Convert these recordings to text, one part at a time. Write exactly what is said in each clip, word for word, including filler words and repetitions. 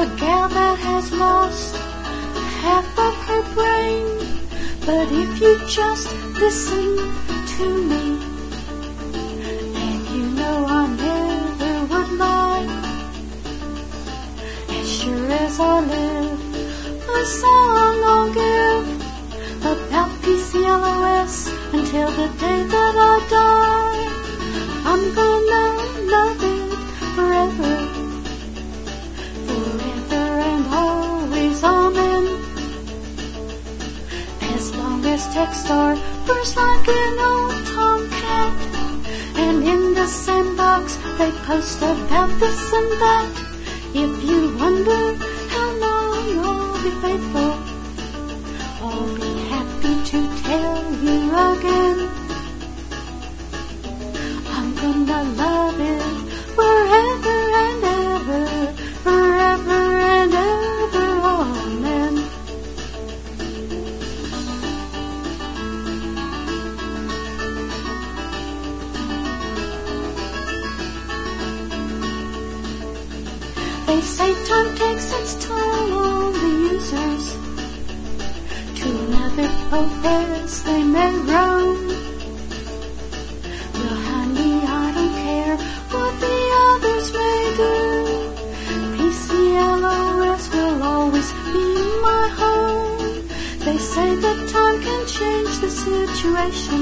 a gal that has lost half of her brain. But if you just listen to me, and you know I never would lie, as sure as I live, a song I'll give about P C L O S until the day that I die. I'm gonna love it forever, forever and always, amen. As long as Techstar purrs like an old tomcat, and in the sandbox they post about this and that. If you wonder how long I'll be faithful, I'll be happy to tell you again. I'm gonna love it forever and ever, forever and ever, amen. They say time takes its toll on the users. To another purpose they may roam. Well, honey, I don't care what the others may do. P C L O S will always be my home. They say that time can change the situation.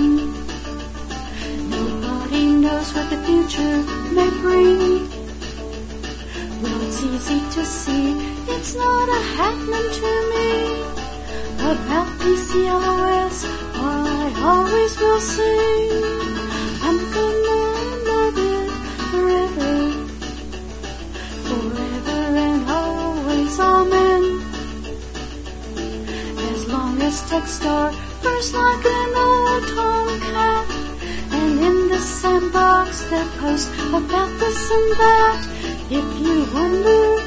Nobody knows what the future may bring. Well, it's easy to see it's not a happening to me. About P C L O S I always will sing. I'm gonna love it forever, forever and always, amen. As long as Techstar purrs like an old tomcat, and in the sandbox they post about this and that. If you wonder